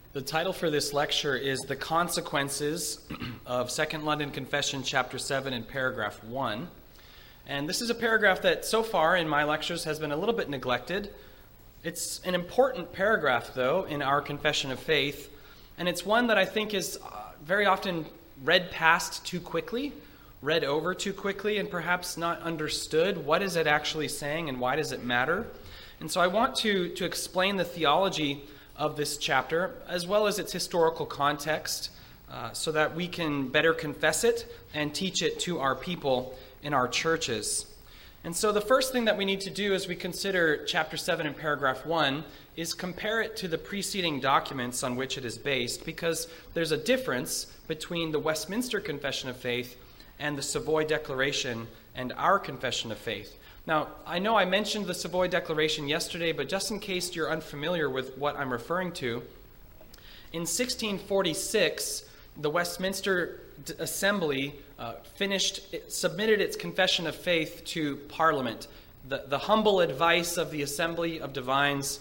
The title for this lecture is The Consequences of Second London Confession, Chapter 7, in paragraph 1. And this is a paragraph that so far in my lectures has been a little bit neglected. It's an important paragraph, though, in our confession of faith, and it's one that I think is very often read past too quickly, read over too quickly, and perhaps not understood. What is it actually saying, and why does it matter? And so I want to explain the theology of this chapter, as well as its historical context, so that we can better confess it and teach it to our people in our churches. And so the first thing that we need to do as we consider chapter 7 in paragraph 1 is compare it to the preceding documents on which it is based, because there's a difference between the Westminster Confession of Faith and the Savoy Declaration and our Confession of Faith. Now, I know I mentioned the Savoy Declaration yesterday, but just in case you're unfamiliar with what I'm referring to, in 1646, the Westminster Assembly submitted its Confession of Faith to Parliament, the humble advice of the Assembly of Divines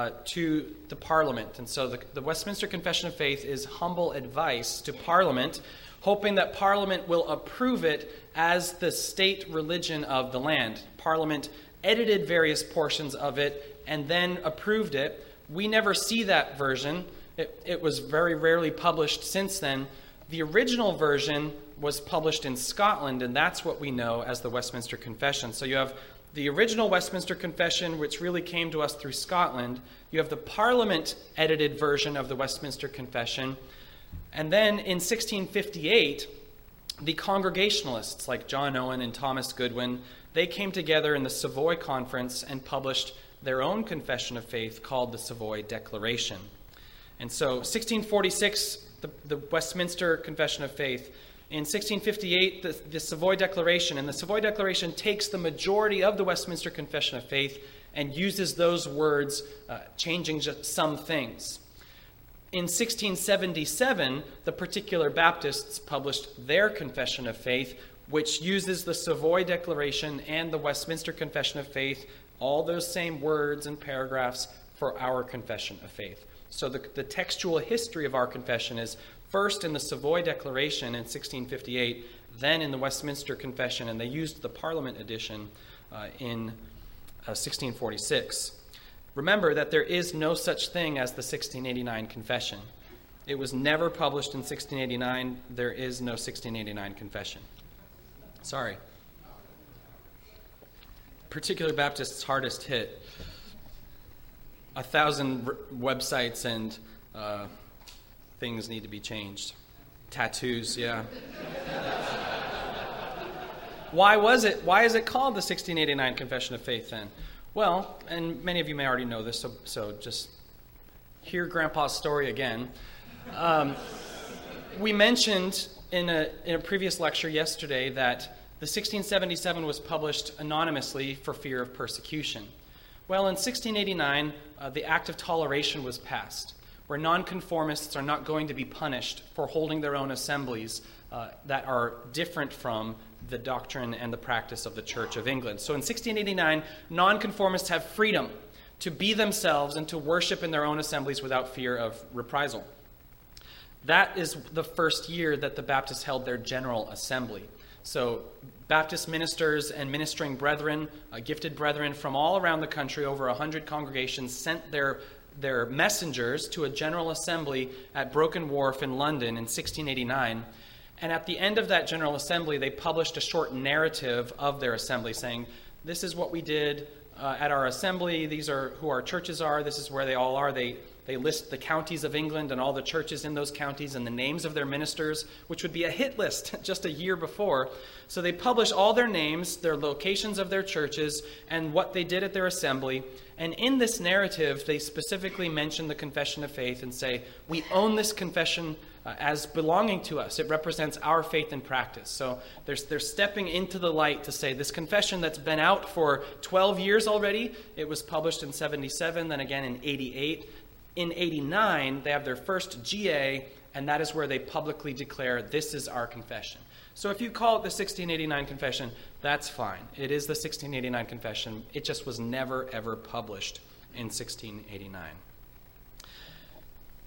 to the Parliament. And so the Westminster Confession of Faith is humble advice to Parliament, hoping that Parliament will approve it as the state religion of the land. Parliament edited various portions of it and then approved it. We never see that version. It was very rarely published since then. The original version was published in Scotland, and that's what we know as the Westminster Confession. So you have the original Westminster Confession, which really came to us through Scotland. You have the Parliament-edited version of the Westminster Confession. And then in 1658, the Congregationalists, like John Owen and Thomas Goodwin, they came together in the Savoy Conference and published their own confession of faith called the Savoy Declaration. And so 1646, the Westminster Confession of Faith. In 1658, the Savoy Declaration. And the Savoy Declaration takes the majority of the Westminster Confession of Faith and uses those words, changing just some things. In 1677, the Particular Baptists published their Confession of Faith, which uses the Savoy Declaration and the Westminster Confession of Faith, all those same words and paragraphs, for our Confession of Faith. So the textual history of our confession is first in the Savoy Declaration in 1658, then in the Westminster Confession, and they used the Parliament edition in 1646. Remember that there is no such thing as the 1689 Confession. It was never published in 1689. There is no 1689 Confession. Sorry. Particular Baptist's hardest hit. 1,000 websites and things need to be changed. Tattoos, yeah. Why is it called the 1689 Confession of Faith then? Well, and many of you may already know this, so just hear Grandpa's story again. We mentioned in a previous lecture yesterday that the 1677 was published anonymously for fear of persecution. Well, in 1689, the Act of Toleration was passed, where nonconformists are not going to be punished for holding their own assemblies that are different from the doctrine and the practice of the Church of England. So in 1689, nonconformists have freedom to be themselves and to worship in their own assemblies without fear of reprisal. That is the first year that the Baptists held their General Assembly. So Baptist ministers and ministering brethren, gifted brethren from all around the country, over 100 congregations, sent their messengers to a General Assembly at Broken Wharf in London in 1689. And at the end of that General Assembly, they published a short narrative of their assembly saying, this is what we did at our assembly, these are who our churches are, this is where they all are. They list the counties of England and all the churches in those counties and the names of their ministers, which would be a hit list just a year before. So they publish all their names, their locations of their churches, and what they did at their assembly. And in this narrative, they specifically mention the Confession of Faith and say, we own this confession as belonging to us. It represents our faith and practice. So they're stepping into the light to say this confession that's been out for 12 years already, it was published in 77, then again in 88. In 89, they have their first GA, and that is where they publicly declare, this is our confession. So if you call it the 1689 Confession, that's fine. It is the 1689 Confession. It just was never, ever published in 1689.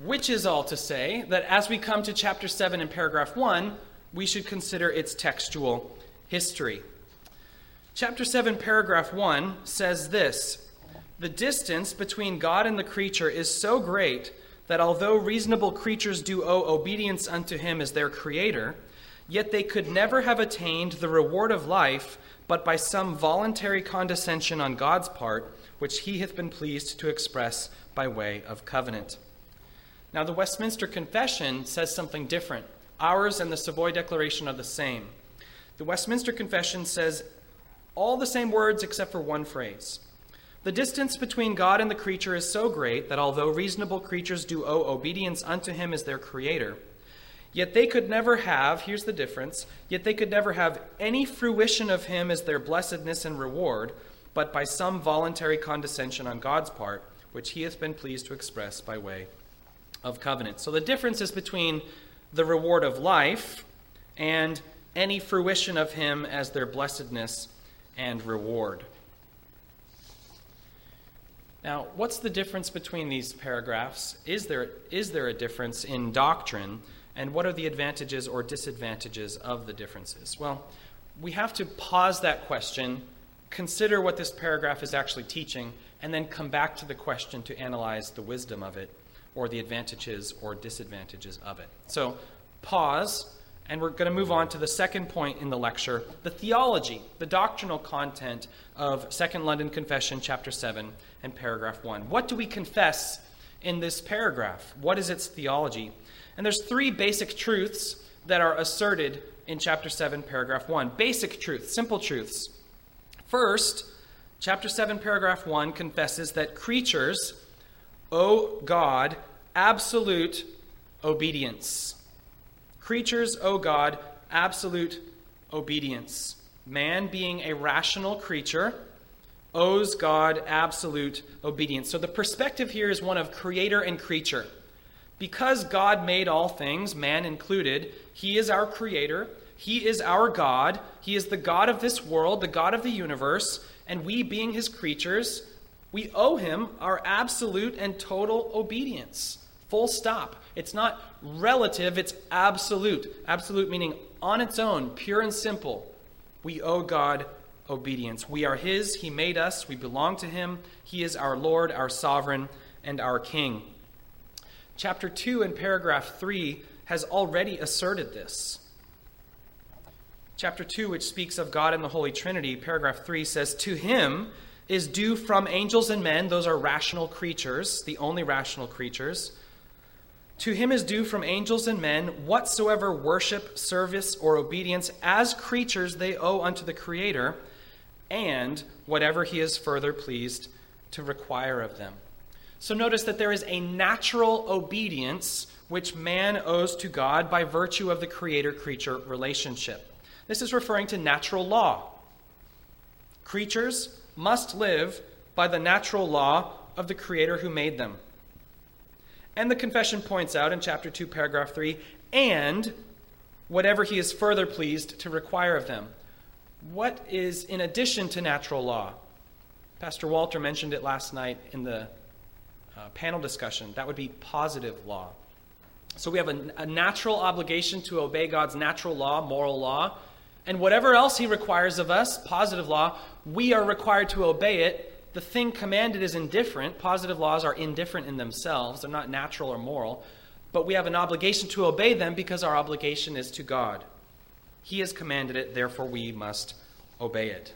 Which is all to say that as we come to chapter 7 in paragraph 1, we should consider its textual history. Chapter 7, paragraph 1 says this: "The distance between God and the creature is so great that although reasonable creatures do owe obedience unto him as their creator, yet they could never have attained the reward of life but by some voluntary condescension on God's part, which he hath been pleased to express by way of covenant." Now, the Westminster Confession says something different. Ours and the Savoy Declaration are the same. The Westminster Confession says all the same words except for one phrase. "The distance between God and the creature is so great that although reasonable creatures do owe obedience unto him as their creator, yet they could never have," here's the difference, "yet they could never have any fruition of him as their blessedness and reward, but by some voluntary condescension on God's part, which he hath been pleased to express by way of covenant." So the difference is between the reward of life and any fruition of him as their blessedness and reward. Now, what's the difference between these paragraphs? Is there a difference in doctrine, and what are the advantages or disadvantages of the differences? Well, we have to pause that question, consider what this paragraph is actually teaching, and then come back to the question to analyze the wisdom of it, or the advantages or disadvantages of it. So, pause, and we're going to move on to the second point in the lecture, the theology, the doctrinal content of Second London Confession, chapter 7, and paragraph 1. What do we confess in this paragraph? What is its theology? And there's three basic truths that are asserted in chapter 7, paragraph 1. Basic truths, simple truths. First, chapter 7, paragraph 1 confesses that creatures owe God absolute obedience. Creatures owe God absolute obedience. Man, being a rational creature, owes God absolute obedience. So the perspective here is one of creator and creature. Because God made all things, man included, he is our creator, he is our God, he is the God of this world, the God of the universe, and we, being his creatures, we owe him our absolute and total obedience. Full stop. It's not relative, it's absolute. Absolute meaning on its own, pure and simple. We owe God obedience. We are his, he made us, we belong to him. He is our Lord, our sovereign, and our King. Chapter 2 and paragraph 3 has already asserted this. Chapter 2, which speaks of God and the Holy Trinity, paragraph 3 says, "To him is due from angels and men," those are rational creatures, the only rational creatures. "To him is due from angels and men whatsoever worship, service, or obedience as creatures they owe unto the Creator, and whatever he is further pleased to require of them." So notice that there is a natural obedience which man owes to God by virtue of the creator-creature relationship. This is referring to natural law. Creatures must live by the natural law of the Creator who made them. And the confession points out in chapter 2, paragraph 3, "and whatever he is further pleased to require of them." What is in addition to natural law? Pastor Walter mentioned it last night in the panel discussion. That would be positive law. So we have a natural obligation to obey God's natural law, moral law, and whatever else he requires of us, positive law, we are required to obey it. The thing commanded is indifferent. Positive laws are indifferent in themselves. They're not natural or moral. But we have an obligation to obey them because our obligation is to God. He has commanded it, therefore we must obey it.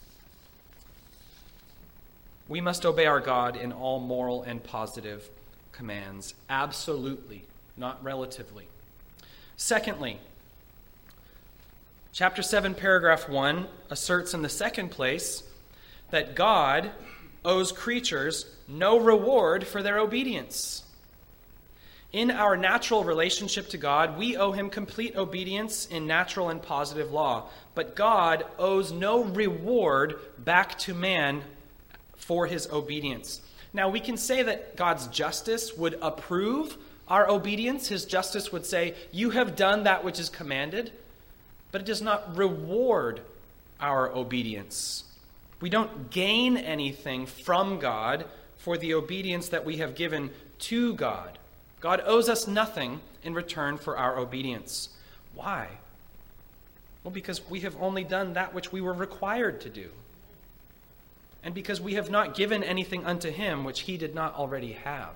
We must obey our God in all moral and positive commands. Absolutely, not relatively. Secondly, chapter 7, paragraph 1 asserts in the second place that God owes creatures no reward for their obedience. In our natural relationship to God, we owe him complete obedience in natural and positive law. But God owes no reward back to man for his obedience. Now, we can say that God's justice would approve our obedience. His justice would say, "You have done that which is commanded," but it does not reward our obedience. We don't gain anything from God for the obedience that we have given to God. God owes us nothing in return for our obedience. Why? Well, because we have only done that which we were required to do. And because we have not given anything unto him which he did not already have.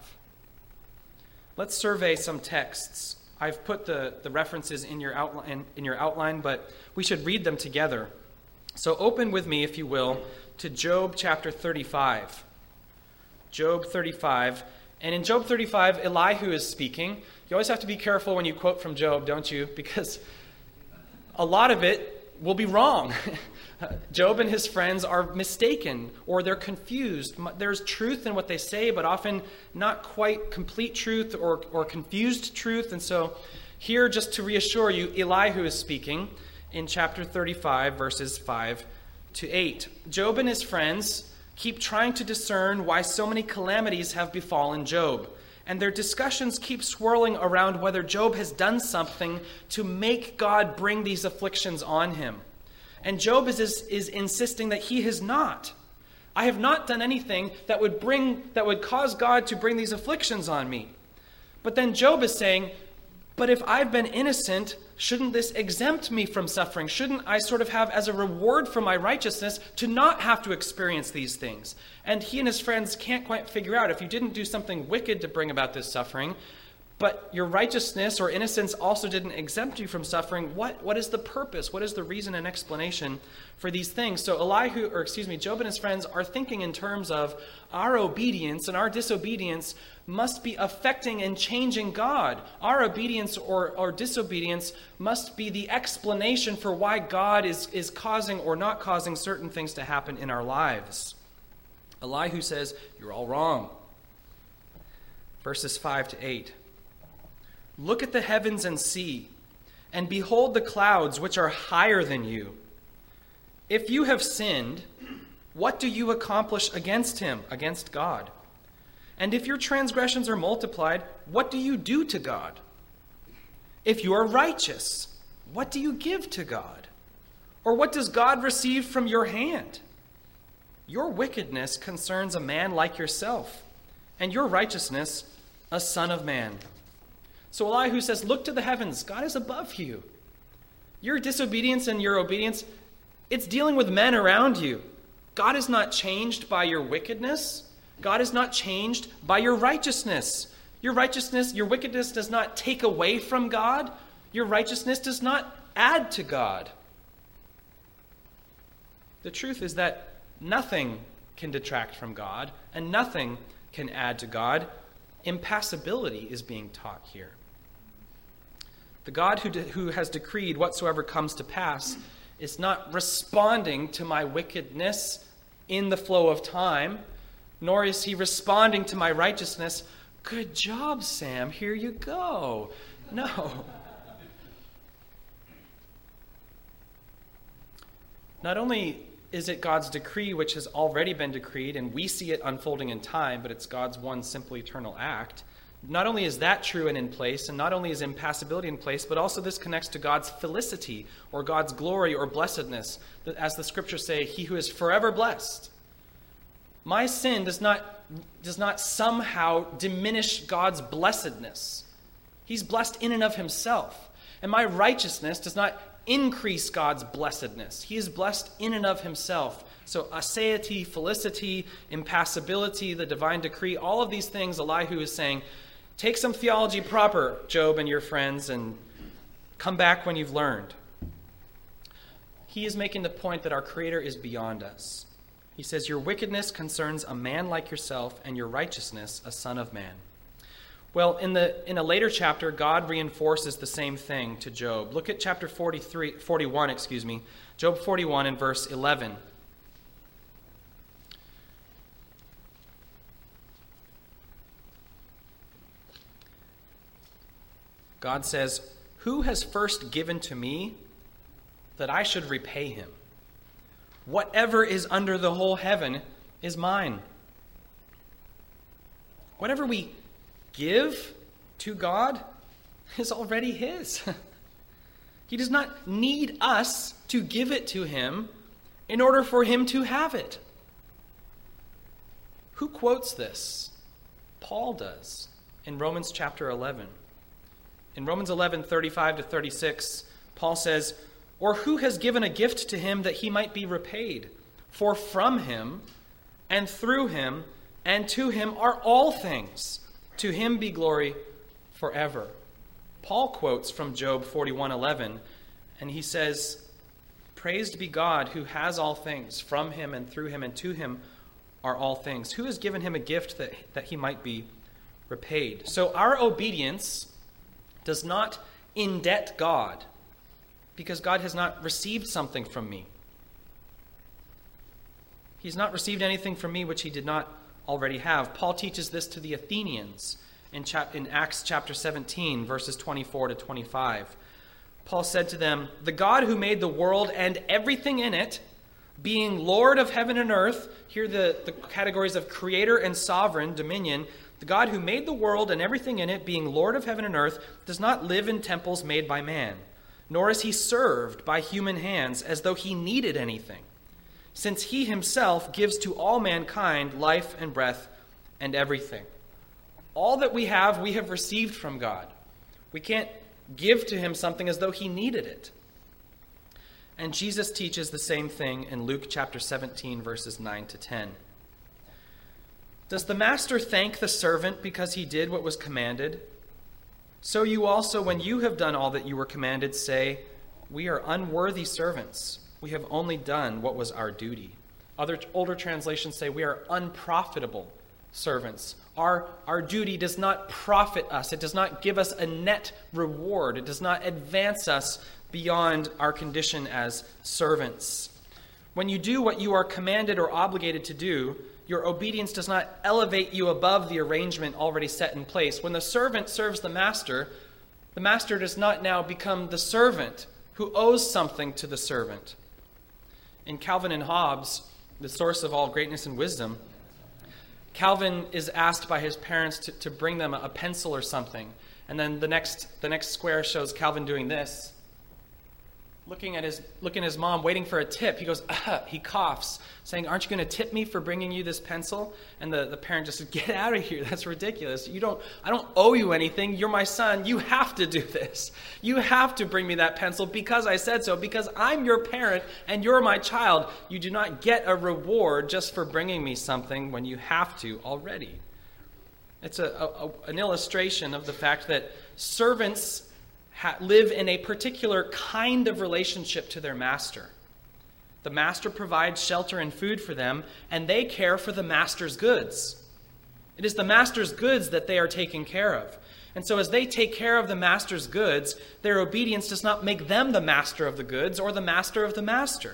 Let's survey some texts. I've put the references in your outline, but we should read them together. So open with me, if you will, to Job chapter 35. Job 35. And in Job 35, Elihu is speaking. You always have to be careful when you quote from Job, don't you? Because a lot of it will be wrong. Job and his friends are mistaken, or they're confused. There's truth in what they say, but often not quite complete truth or confused truth. And so here, just to reassure you, Elihu is speaking in chapter 35, verses 5 to 8. Job and his friends keep trying to discern why so many calamities have befallen Job. And their discussions keep swirling around whether Job has done something to make God bring these afflictions on him. And Job is insisting that he has not. I have not done anything that would cause God to bring these afflictions on me. But then Job is saying, but if I've been innocent, shouldn't this exempt me from suffering? Shouldn't I sort of have as a reward for my righteousness to not have to experience these things? And he and his friends can't quite figure out, if you didn't do something wicked to bring about this suffering, but your righteousness or innocence also didn't exempt you from suffering, what is the purpose? What is the reason and explanation for these things? So Job and his friends are thinking in terms of our obedience and our disobedience must be affecting and changing God. Our obedience or disobedience must be the explanation for why God is causing or not causing certain things to happen in our lives. Elihu says, you're all wrong. Verses 5 to 8. Look at the heavens and see, and behold the clouds which are higher than you. If you have sinned, what do you accomplish against him, against God? And if your transgressions are multiplied, what do you do to God? If you are righteous, what do you give to God? Or what does God receive from your hand? Your wickedness concerns a man like yourself, and your righteousness a son of man. So Elihu says, look to the heavens. God is above you. Your disobedience and your obedience, it's dealing with men around you. God is not changed by your wickedness. God is not changed by your righteousness. Your wickedness does not take away from God. Your righteousness does not add to God. The truth is that nothing can detract from God, and nothing can add to God. Impassibility is being taught here. The God who has decreed whatsoever comes to pass is not responding to my wickedness in the flow of time, nor is he responding to my righteousness. Good job, Sam. Here you go. No. Not only is it God's decree which has already been decreed, and we see it unfolding in time, but it's God's one simple eternal act. Not only is that true and in place, and not only is impassibility in place, but also this connects to God's felicity, or God's glory, or blessedness. As the scriptures say, he who is forever blessed. My sin does not somehow diminish God's blessedness. He's blessed in and of himself. And my righteousness does not increase God's blessedness. He is blessed in and of himself. So aseity, felicity, impassibility, the divine decree, all of these things Elihu is saying, take some theology proper, Job and your friends, and come back when you've learned. He is making the point that our Creator is beyond us. He says, your wickedness concerns a man like yourself, and your righteousness a son of man. Well, in a later chapter, God reinforces the same thing to Job. Look at chapter 41, Job 41 and verse 11. God says, who has first given to me that I should repay him? Whatever is under the whole heaven is mine. Whatever we give to God is already his. He does not need us to give it to him in order for him to have it. Who quotes this? Paul does in Romans chapter 11. In Romans 11:35-36, Paul says, "Or who has given a gift to him that he might be repaid? For from him, and through him, and to him are all things. To him be glory forever." Paul quotes from Job 41:11, and he says, "Praised be God who has all things. From him and through him and to him are all things. Who has given him a gift that he might be repaid?" So our obedience does not indebt God, because God has not received something from me. He's not received anything from me which he did not already have. Paul teaches this to the Athenians in Acts chapter 17, verses 24-25. Paul said to them, "The God who made the world and everything in it, being Lord of heaven and earth," here the categories of creator and sovereign dominion, "the God who made the world and everything in it, being Lord of heaven and earth, does not live in temples made by man, nor is he served by human hands as though he needed anything, since he himself gives to all mankind life and breath and everything." All that we have received from God. We can't give to him something as though he needed it. And Jesus teaches the same thing in Luke chapter 17, verses 9-10. "Does the master thank the servant because he did what was commanded? So you also, when you have done all that you were commanded, say, 'We are unworthy servants. We have only done what was our duty.' Other older translations say, 'We are unprofitable servants.' Our duty does not profit us. It does not give us a net reward. It does not advance us beyond our condition as servants. When you do what you are commanded or obligated to do, your obedience does not elevate you above the arrangement already set in place. When the servant serves the master does not now become the servant who owes something to the servant. In Calvin and Hobbes, the source of all greatness and wisdom, Calvin is asked by his parents to bring them a pencil or something. And then the next square shows Calvin doing this, looking at his mom, waiting for a tip. He goes, he coughs, saying, "Aren't you going to tip me for bringing you this pencil?" And the parent just said, "Get out of here. That's ridiculous. I don't owe you anything. You're my son. You have to do this. You have to bring me that pencil because I said so, because I'm your parent and you're my child. You do not get a reward just for bringing me something when you have to already." It's an illustration of the fact that servants live in a particular kind of relationship to their master. The master provides shelter and food for them, and they care for the master's goods. It is the master's goods that they are taking care of. And so as they take care of the master's goods, their obedience does not make them the master of the goods or the master of the master.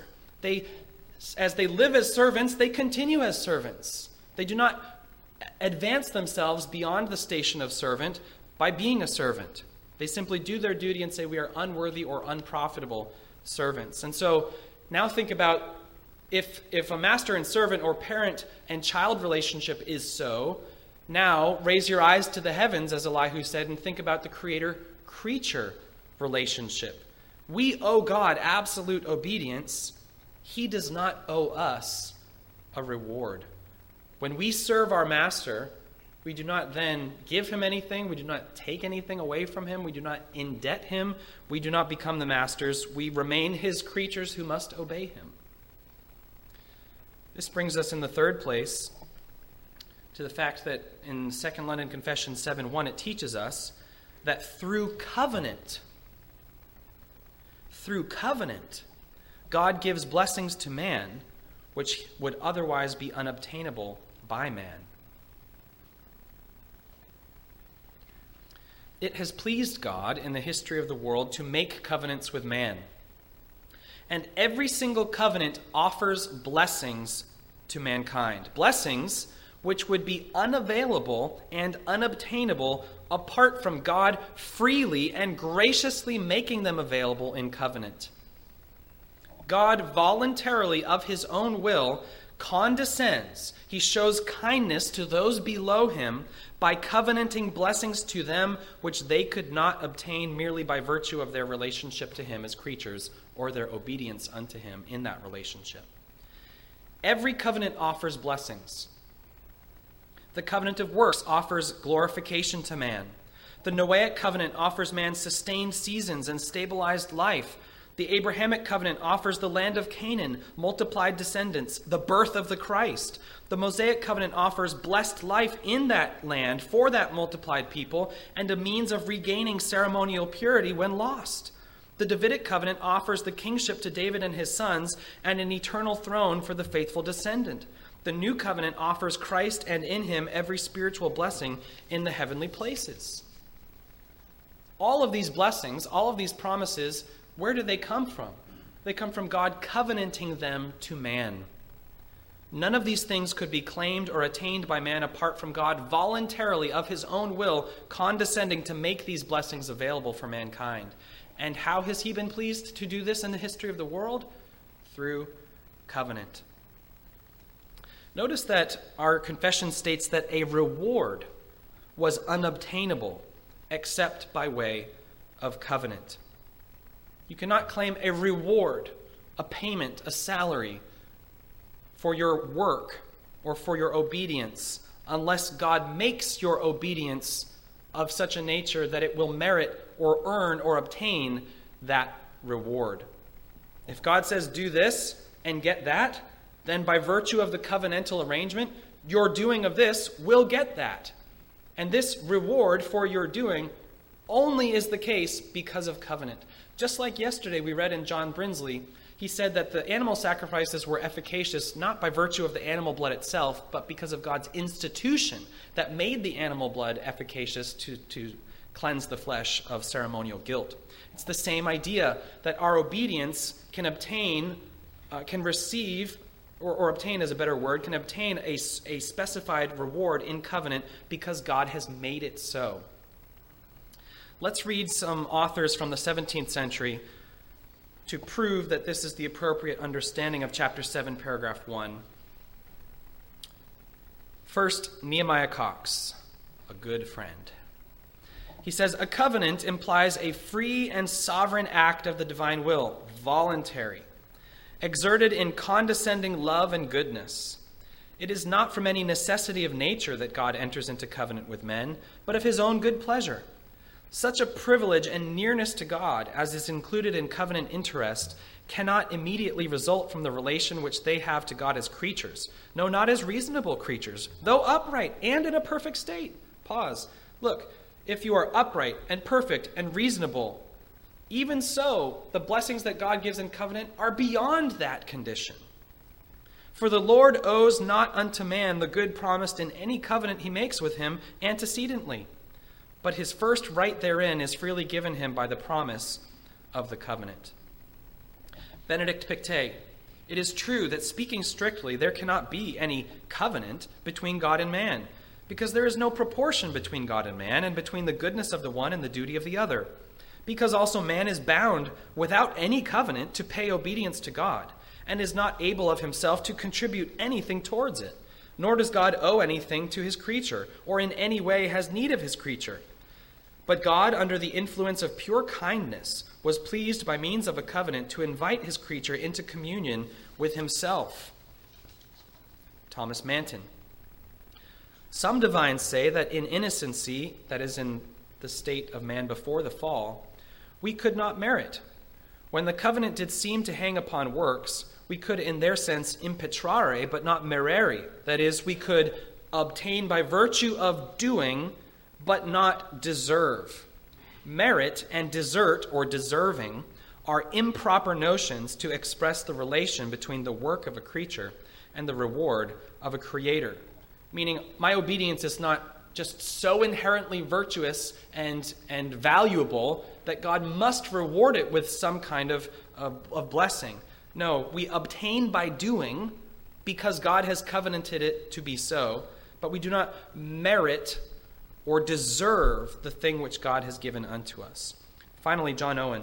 As they live as servants, they continue as servants. They do not advance themselves beyond the station of servant by being a servant. They simply do their duty and say, "We are unworthy or unprofitable servants." And so now think about if a master and servant or parent and child relationship is so, now raise your eyes to the heavens, as Elihu said, and think about the creator-creature relationship. We owe God absolute obedience. He does not owe us a reward. When we serve our master, we do not then give him anything. We do not take anything away from him. We do not indebt him. We do not become the masters. We remain his creatures who must obey him. This brings us in the third place to the fact that in 2 London Confession 7:1, it teaches us that through covenant, God gives blessings to man which would otherwise be unobtainable by man. It has pleased God in the history of the world to make covenants with man. And every single covenant offers blessings to mankind. Blessings which would be unavailable and unobtainable apart from God freely and graciously making them available in covenant. God voluntarily, of his own will, condescends. He shows kindness to those below him by covenanting blessings to them which they could not obtain merely by virtue of their relationship to him as creatures or their obedience unto him in that relationship. Every covenant offers blessings. The covenant of works offers glorification to man. The Noahic covenant offers man sustained seasons and stabilized life. The Abrahamic covenant offers the land of Canaan, multiplied descendants, the birth of the Christ. The Mosaic covenant offers blessed life in that land for that multiplied people and a means of regaining ceremonial purity when lost. The Davidic covenant offers the kingship to David and his sons and an eternal throne for the faithful descendant. The new covenant offers Christ and in him every spiritual blessing in the heavenly places. All of these blessings, all of these promises, where do they come from? They come from God covenanting them to man. None of these things could be claimed or attained by man apart from God voluntarily of his own will condescending to make these blessings available for mankind. And how has he been pleased to do this in the history of the world? Through covenant. Notice that our confession states that a reward was unobtainable except by way of covenant. You cannot claim a reward, a payment, a salary for your work or for your obedience unless God makes your obedience of such a nature that it will merit or earn or obtain that reward. If God says do this and get that, then by virtue of the covenantal arrangement, your doing of this will get that. And this reward for your doing only is the case because of covenant. Just like yesterday we read in John Brinsley, he said that the animal sacrifices were efficacious not by virtue of the animal blood itself, but because of God's institution that made the animal blood efficacious to cleanse the flesh of ceremonial guilt. It's the same idea that our obedience can obtain, can receive, or obtain is a better word, can obtain a specified reward in covenant because God has made it so. Let's read some authors from the 17th century to prove that this is the appropriate understanding of chapter 7, paragraph 1. First, Nehemiah Cox, a good friend. He says, a covenant implies a free and sovereign act of the divine will, voluntary, exerted in condescending love and goodness. It is not from any necessity of nature that God enters into covenant with men, but of his own good pleasure. Such a privilege and nearness to God, as is included in covenant interest, cannot immediately result from the relation which they have to God as creatures. No, not as reasonable creatures, though upright and in a perfect state. Pause. Look, if you are upright and perfect and reasonable, even so, the blessings that God gives in covenant are beyond that condition. For the Lord owes not unto man the good promised in any covenant he makes with him antecedently, but his first right therein is freely given him by the promise of the covenant. Benedict Pictet, it is true that speaking strictly, there cannot be any covenant between God and man, because there is no proportion between God and man, and between the goodness of the one and the duty of the other. Because also man is bound without any covenant to pay obedience to God, and is not able of himself to contribute anything towards it. Nor does God owe anything to his creature, or in any way has need of his creature. But God, under the influence of pure kindness, was pleased by means of a covenant to invite his creature into communion with himself. Thomas Manton. Some divines say that in innocency, that is in the state of man before the fall, we could not merit. When the covenant did seem to hang upon works, we could in their sense impetrare, but not merere. That is, we could obtain by virtue of doing, but not deserve. Merit and desert, or deserving, are improper notions to express the relation between the work of a creature and the reward of a creator. Meaning, my obedience is not just so inherently virtuous and valuable that God must reward it with some kind of blessing. No, we obtain by doing because God has covenanted it to be so, but we do not merit or deserve the thing which God has given unto us. Finally, John Owen.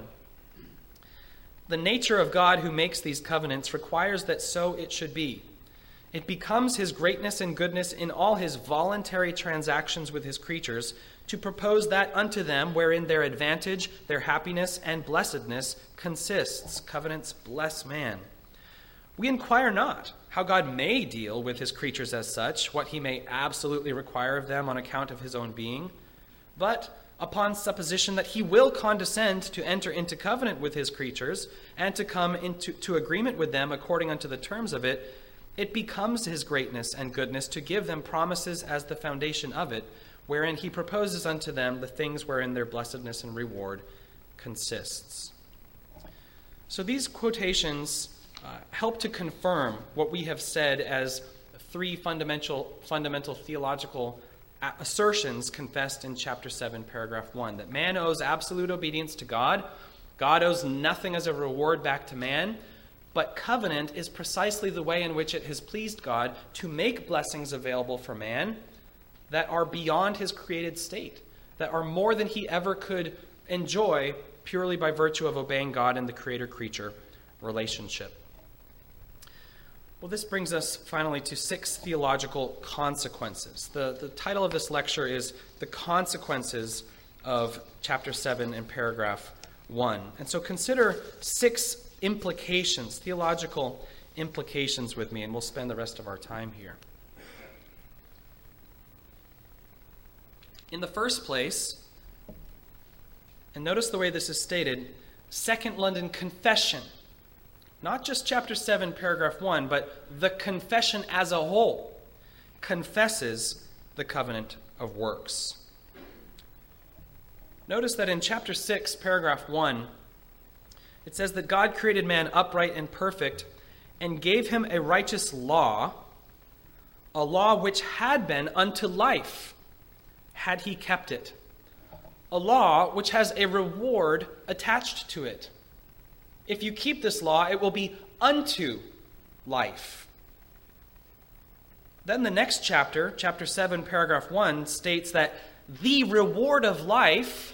The nature of God who makes these covenants requires that so it should be. It becomes his greatness and goodness in all his voluntary transactions with his creatures to propose that unto them wherein their advantage, their happiness, and blessedness consists. Covenants bless man. We inquire not how God may deal with his creatures as such, what he may absolutely require of them on account of his own being, but upon supposition that he will condescend to enter into covenant with his creatures and to come into agreement with them according unto the terms of it, it becomes his greatness and goodness to give them promises as the foundation of it, wherein he proposes unto them the things wherein their blessedness and reward consists. So these quotations help to confirm what we have said as three fundamental theological assertions confessed in chapter 7, paragraph 1, that man owes absolute obedience to God. God owes nothing as a reward back to man, but covenant is precisely the way in which it has pleased God to make blessings available for man that are beyond his created state, that are more than he ever could enjoy purely by virtue of obeying God in the creator-creature relationship. Well, this brings us finally to 6 theological consequences. The title of this lecture is The Consequences of Chapter 7 and Paragraph 1. And so consider 6 implications, theological implications with me, and we'll spend the rest of our time here. In the first place, and notice the way this is stated, Second London Confession, not just chapter 7, paragraph 1, but the confession as a whole, confesses the covenant of works. Notice that in chapter 6, paragraph 1, it says that God created man upright and perfect and gave him a righteous law, a law which had been unto life, had he kept it. A law which has a reward attached to it. If you keep this law, it will be unto life. Then the next chapter, chapter 7, paragraph 1, states that the reward of life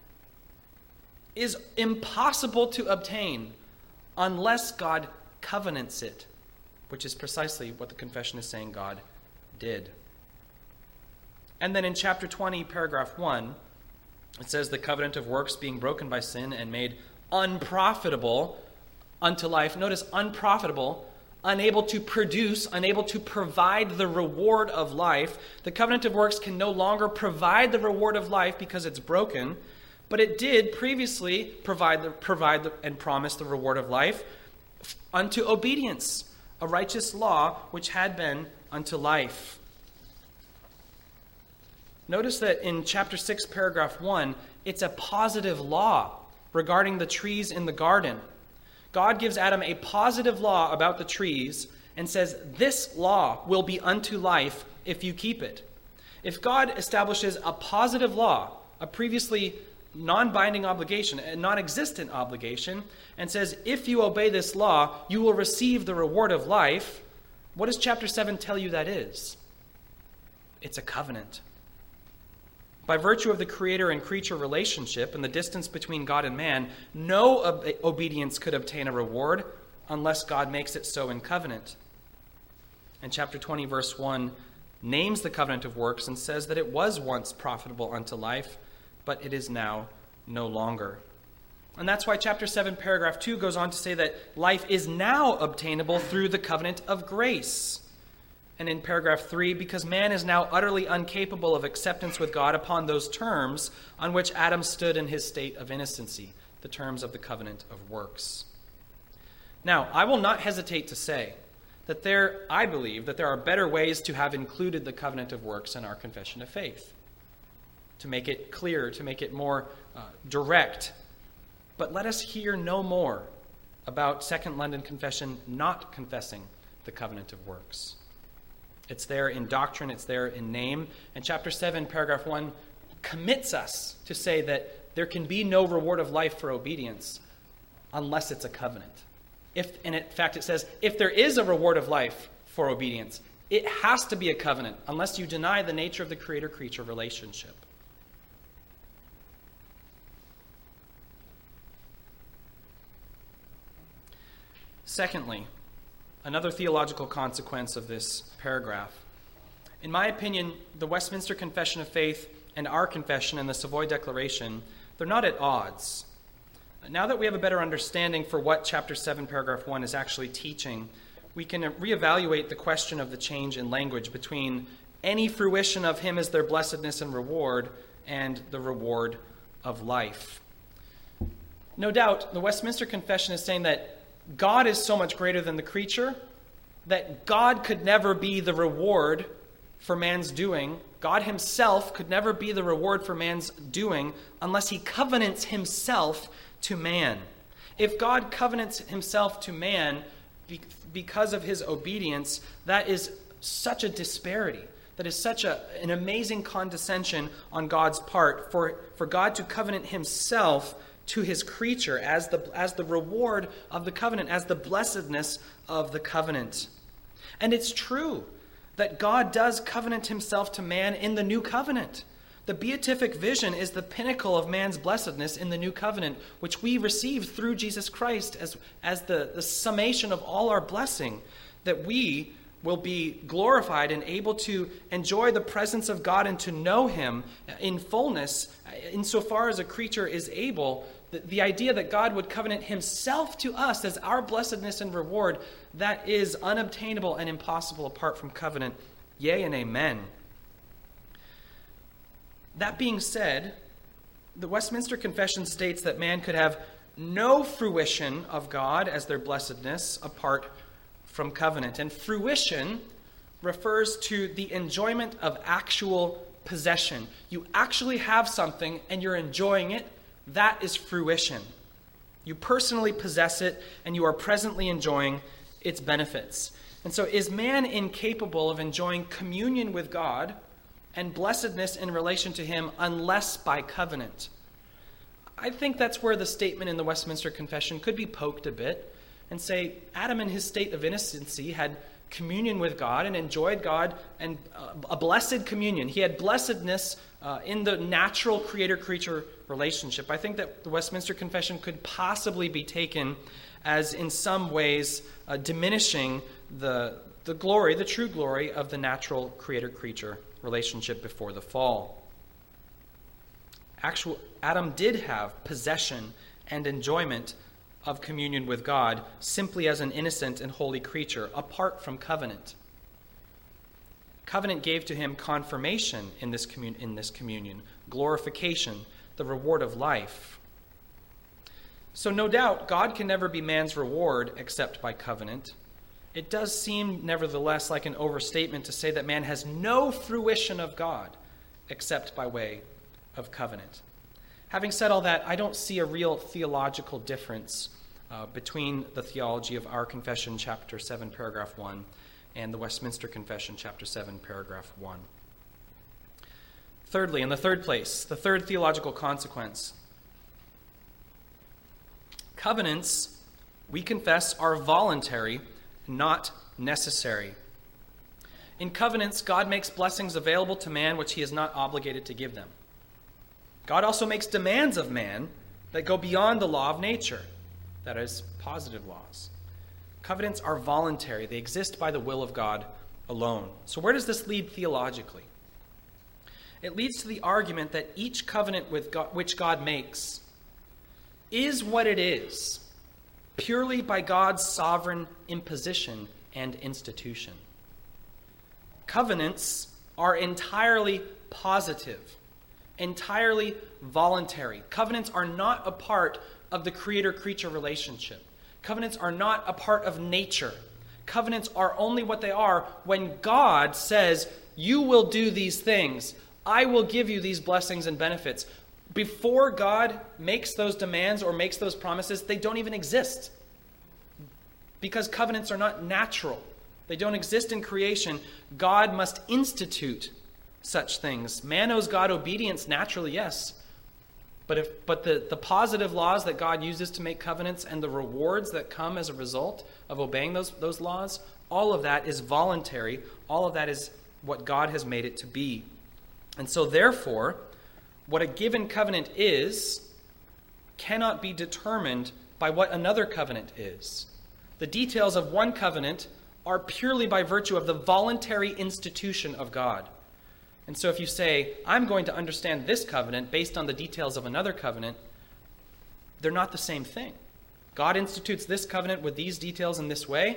is impossible to obtain unless God covenants it, which is precisely what the confession is saying God did. And then in chapter 20, paragraph 1, it says the covenant of works being broken by sin and made unprofitable unto life. Notice unprofitable, unable to produce, unable to provide the reward of life. The covenant of works can no longer provide the reward of life because it's broken, but it did previously provide and promise the reward of life unto obedience, a righteous law which had been unto life. Notice that in chapter 6, paragraph 1, it's a positive law regarding the trees in the garden. God gives Adam a positive law about the trees and says, this law will be unto life if you keep it. If God establishes a positive law, a previously non-binding obligation, a non-existent obligation, and says, if you obey this law, you will receive the reward of life, what does chapter 7 tell you that is? It's a covenant. By virtue of the creator and creature relationship and the distance between God and man, no obedience could obtain a reward unless God makes it so in covenant. And chapter 20, verse 1 names the covenant of works and says that it was once profitable unto life, but it is now no longer. And that's why chapter 7, paragraph 2 goes on to say that life is now obtainable through the covenant of grace. And in paragraph 3, because man is now utterly incapable of acceptance with God upon those terms on which Adam stood in his state of innocency, the terms of the covenant of works. Now, I will not hesitate to say that I believe that there are better ways to have included the covenant of works in our confession of faith, to make it clear, to make it more direct. But let us hear no more about Second London Confession not confessing the covenant of works. It's there in doctrine, it's there in name. And chapter 7, paragraph 1 commits us to say that there can be no reward of life for obedience unless it's a covenant. And in fact, it says, if there is a reward of life for obedience, it has to be a covenant unless you deny the nature of the creator-creature relationship. Secondly, another theological consequence of this paragraph. In my opinion, the Westminster Confession of Faith and our confession and the Savoy Declaration, they're not at odds. Now that we have a better understanding for what chapter 7, paragraph 1 is actually teaching, we can reevaluate the question of the change in language between any fruition of him as their blessedness and reward and the reward of life. No doubt, the Westminster Confession is saying that God is so much greater than the creature that God could never be the reward for man's doing. God himself could never be the reward for man's doing unless he covenants himself to man. If God covenants himself to man because of his obedience, that is such a disparity. That is such an amazing condescension on God's part for God to covenant himself to his creature as the reward of the covenant, as the blessedness of the covenant. And it's true that God does covenant himself to man in the new covenant. The beatific vision is the pinnacle of man's blessedness in the new covenant, which we received through Jesus Christ as the summation of all our blessing, that we will be glorified and able to enjoy the presence of God and to know him in fullness, insofar as a creature is able. The idea that God would covenant himself to us as our blessedness and reward, that is unobtainable and impossible apart from covenant. Yea and amen. That being said, the Westminster Confession states that man could have no fruition of God as their blessedness apart from covenant. And fruition refers to the enjoyment of actual possession. You actually have something and you're enjoying it. That is fruition. You personally possess it and you are presently enjoying its benefits. And so is man incapable of enjoying communion with God and blessedness in relation to him unless by covenant? I think that's where the statement in the Westminster Confession could be poked a bit and say Adam in his state of innocency had communion with God and enjoyed God and a blessed communion. He had blessedness in the natural creator-creature relationship. I think that the Westminster Confession could possibly be taken as in some ways diminishing the glory, the true glory of the natural creator-creature relationship before the fall. Adam did have possession and enjoyment of communion with God simply as an innocent and holy creature, apart from covenant. Covenant gave to him confirmation in this communion, glorification, the reward of life. So no doubt, God can never be man's reward except by covenant. It does seem, nevertheless, like an overstatement to say that man has no fruition of God except by way of covenant. Having said all that, I don't see a real theological difference between the theology of our confession, chapter 7, paragraph 1, and the Westminster Confession, chapter 7, paragraph 1. Thirdly, in the third place, the third theological consequence. Covenants, we confess, are voluntary, not necessary. In covenants, God makes blessings available to man which he is not obligated to give them. God also makes demands of man that go beyond the law of nature, that is, positive laws. Covenants are voluntary. They exist by the will of God alone. So where does this lead theologically? It leads to the argument that each covenant which God makes is what it is, purely by God's sovereign imposition and institution. Covenants are entirely positive, entirely voluntary. Covenants are not a part of the creator-creature relationship. Covenants are not a part of nature. Covenants are only what they are when God says, you will do these things. I will give you these blessings and benefits. Before God makes those demands or makes those promises, they don't even exist. Because covenants are not natural. They don't exist in creation. God must institute such things. Man owes God obedience naturally, yes. But the positive laws that God uses to make covenants and the rewards that come as a result of obeying those laws, all of that is voluntary. All of that is what God has made it to be. And so therefore, what a given covenant is cannot be determined by what another covenant is. The details of one covenant are purely by virtue of the voluntary institution of God. And so if you say, I'm going to understand this covenant based on the details of another covenant, they're not the same thing. God institutes this covenant with these details in this way,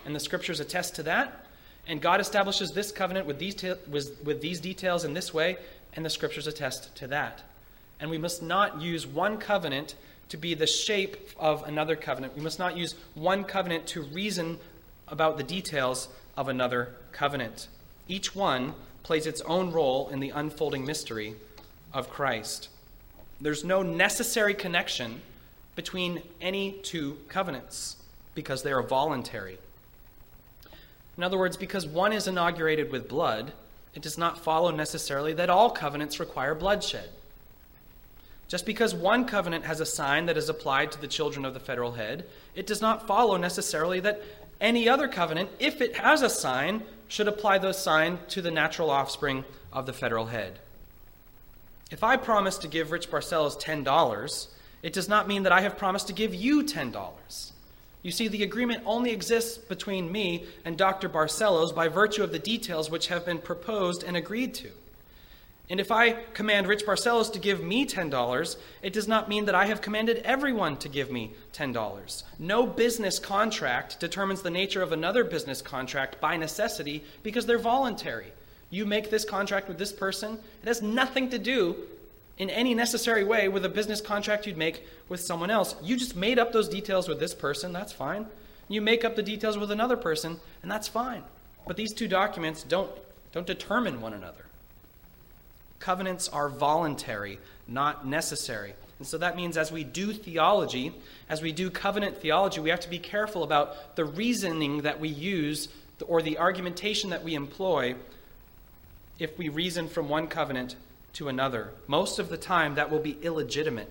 and the Scriptures attest to that. And God establishes this covenant with these details in this way, and the Scriptures attest to that. And we must not use one covenant to be the shape of another covenant. We must not use one covenant to reason about the details of another covenant. Each one plays its own role in the unfolding mystery of Christ. There's no necessary connection between any two covenants because they are voluntary. In other words, because one is inaugurated with blood, it does not follow necessarily that all covenants require bloodshed. Just because one covenant has a sign that is applied to the children of the federal head, it does not follow necessarily that any other covenant, if it has a sign, should apply those signs to the natural offspring of the federal head. If I promise to give Rich Barcelos $10, it does not mean that I have promised to give you $10. You see, the agreement only exists between me and Dr. Barcelos by virtue of the details which have been proposed and agreed to. And if I command Rich Barcelos to give me $10, it does not mean that I have commanded everyone to give me $10. No business contract determines the nature of another business contract by necessity because they're voluntary. You make this contract with this person, it has nothing to do in any necessary way with a business contract you'd make with someone else. You just made up those details with this person, that's fine. You make up the details with another person, and that's fine. But these two documents don't determine one another. Covenants are voluntary, not necessary. And so that means as we do theology, as we do covenant theology, we have to be careful about the reasoning that we use or the argumentation that we employ if we reason from one covenant to another. Most of the time, that will be illegitimate.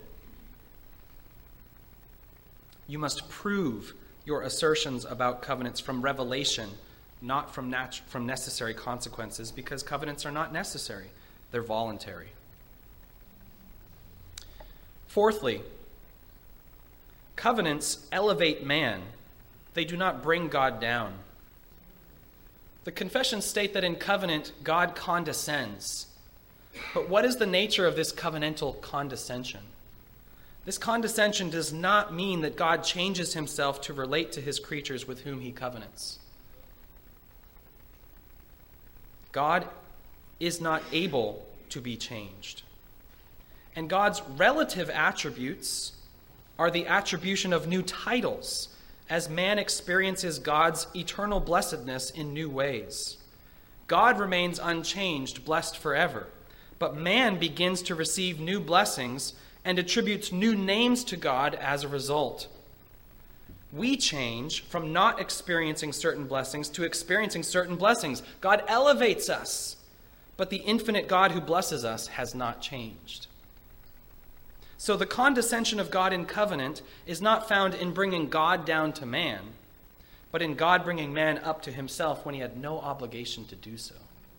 You must prove your assertions about covenants from revelation, not from necessary consequences, because covenants are not necessary. They're voluntary. Fourthly, covenants elevate man. They do not bring God down. The confessions state that in covenant, God condescends. But what is the nature of this covenantal condescension? This condescension does not mean that God changes himself to relate to his creatures with whom he covenants. God is not able to be changed. And God's relative attributes are the attribution of new titles as man experiences God's eternal blessedness in new ways. God remains unchanged, blessed forever, but man begins to receive new blessings and attributes new names to God as a result. We change from not experiencing certain blessings to experiencing certain blessings. God elevates us, but the infinite God who blesses us has not changed. So the condescension of God in covenant is not found in bringing God down to man, but in God bringing man up to himself when he had no obligation to do so.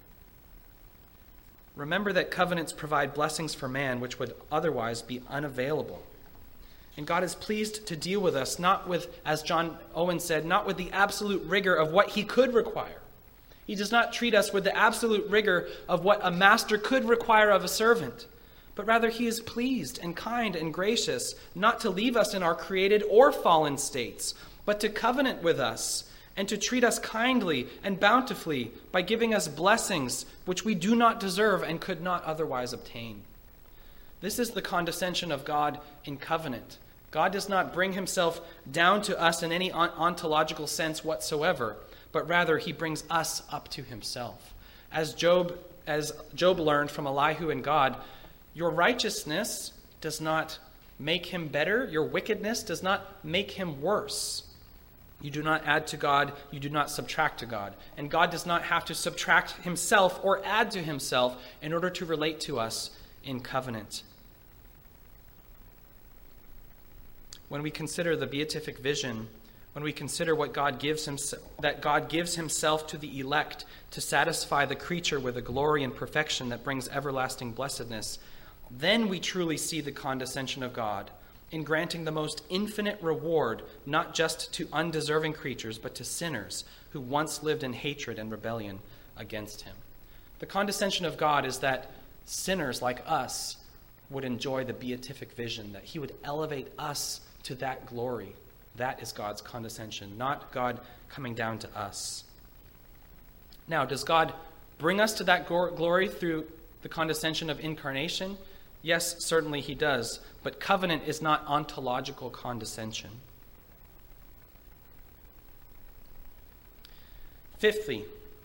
Remember that covenants provide blessings for man which would otherwise be unavailable. And God is pleased to deal with us, not with, as John Owen said, not with the absolute rigor of what he could require. He does not treat us with the absolute rigor of what a master could require of a servant, but rather he is pleased and kind and gracious, not to leave us in our created or fallen states, but to covenant with us and to treat us kindly and bountifully by giving us blessings which we do not deserve and could not otherwise obtain. This is the condescension of God in covenant. God does not bring himself down to us in any ontological sense whatsoever, but rather he brings us up to himself. As Job learned from Elihu and God, your righteousness does not make him better. Your wickedness does not make him worse. You do not add to God. You do not subtract to God. And God does not have to subtract himself or add to himself in order to relate to us in covenant. When we consider the beatific vision, when we consider what God gives himself, that God gives himself to the elect to satisfy the creature with a glory and perfection that brings everlasting blessedness, then we truly see the condescension of God in granting the most infinite reward, not just to undeserving creatures, but to sinners who once lived in hatred and rebellion against him. The condescension of God is that sinners like us would enjoy the beatific vision, that he would elevate us to that glory, That is God's condescension, not God coming down to us. Now, does God bring us to that glory through the condescension of incarnation? Yes, certainly he does. But covenant is not ontological condescension. Fifthly,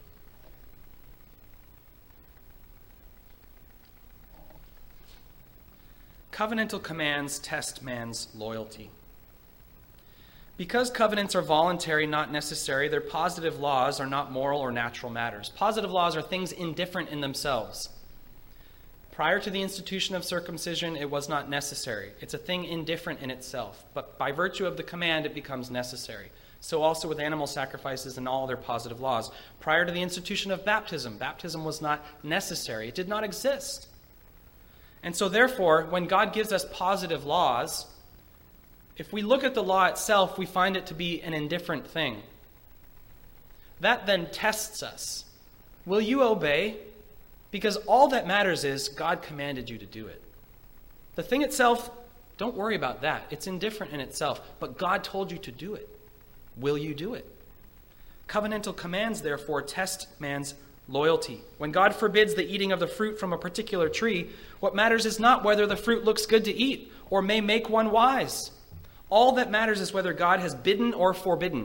covenantal commands test man's loyalty. Because covenants are voluntary, not necessary, their positive laws are not moral or natural matters. Positive laws are things indifferent in themselves. Prior to the institution of circumcision, it was not necessary. It's a thing indifferent in itself. But by virtue of the command, it becomes necessary. So also with animal sacrifices and all their positive laws. Prior to the institution of baptism, baptism was not necessary. It did not exist. And so therefore, when God gives us positive laws, if we look at the law itself, we find it to be an indifferent thing. That then tests us. Will you obey? Because all that matters is God commanded you to do it. The thing itself, don't worry about that. It's indifferent in itself. But God told you to do it. Will you do it? Covenantal commands, therefore, test man's loyalty. When God forbids the eating of the fruit from a particular tree, what matters is not whether the fruit looks good to eat or may make one wise. All that matters is whether God has bidden or forbidden.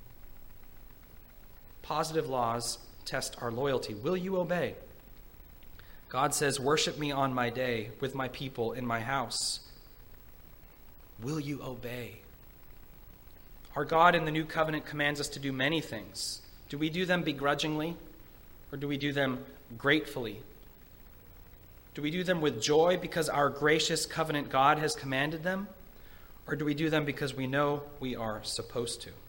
Positive laws test our loyalty. Will you obey? God says, worship me on my day with my people in my house. Will you obey? Our God in the new covenant commands us to do many things. Do we do them begrudgingly, or do we do them gratefully? Do we do them with joy because our gracious covenant God has commanded them, or do we do them because we know we are supposed to?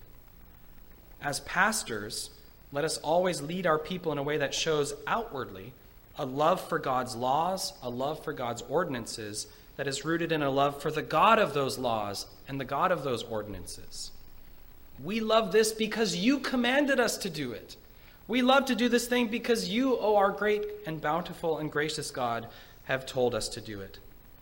As pastors, let us always lead our people in a way that shows outwardly a love for God's laws, a love for God's ordinances that is rooted in a love for the God of those laws and the God of those ordinances. We love this because you commanded us to do it. We love to do this thing because you, O our great and bountiful and gracious God, have told us to do it.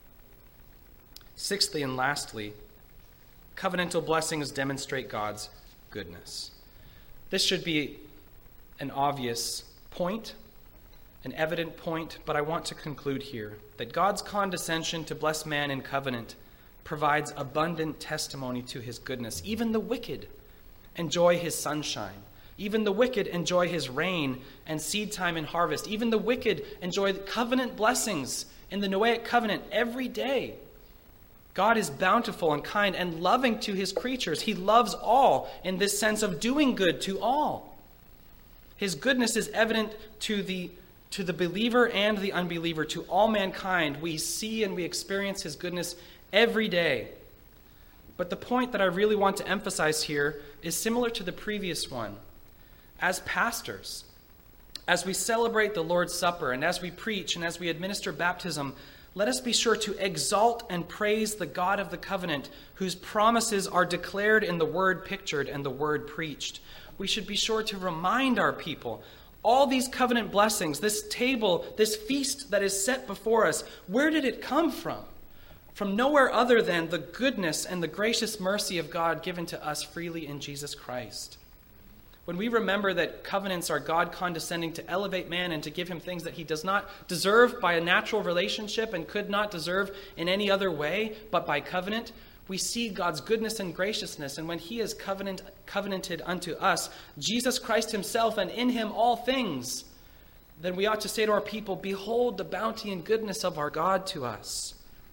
Sixthly and lastly, covenantal blessings demonstrate God's goodness. This should be an obvious point, an evident point, but I want to conclude here that God's condescension to bless man in covenant provides abundant testimony to his goodness. Even the wicked enjoy his sunshine. Even the wicked enjoy his rain and seed time and harvest. Even the wicked enjoy covenant blessings in the Noahic covenant every day. God is bountiful and kind and loving to his creatures. He loves all in this sense of doing good to all. His goodness is evident to the believer and the unbeliever, to all mankind. We see and we experience his goodness every day. But the point that I really want to emphasize here is similar to the previous one. As pastors, as we celebrate the Lord's Supper and as we preach and as we administer baptism, let us be sure to exalt and praise the God of the covenant, whose promises are declared in the word pictured and the word preached. We should be sure to remind our people all these covenant blessings, this table, this feast that is set before us, where did it come from? From nowhere other than the goodness and the gracious mercy of God given to us freely in Jesus Christ. When we remember that covenants are God condescending to elevate man and to give him things that he does not deserve by a natural relationship and could not deserve in any other way but by covenant, we see God's goodness and graciousness. And when he is covenanted unto us, Jesus Christ himself, and in him all things, then we ought to say to our people, behold the bounty and goodness of our God to us.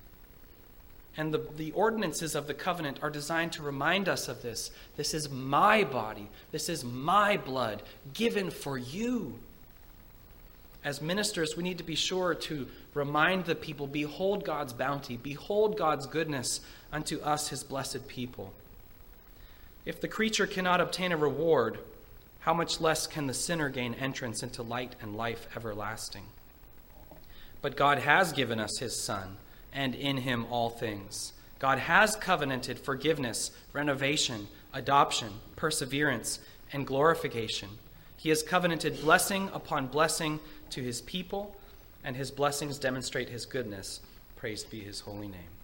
And the ordinances of the covenant are designed to remind us of this. This is my body. This is my blood given for you. As ministers, we need to be sure to remind the people, behold God's bounty, behold God's goodness unto us, his blessed people. If the creature cannot obtain a reward, how much less can the sinner gain entrance into light and life everlasting? But God has given us his Son, and in him all things. God has covenanted forgiveness, renovation, adoption, perseverance, and glorification. He has covenanted blessing upon blessing to his people, and his blessings demonstrate his goodness. Praised be his holy name.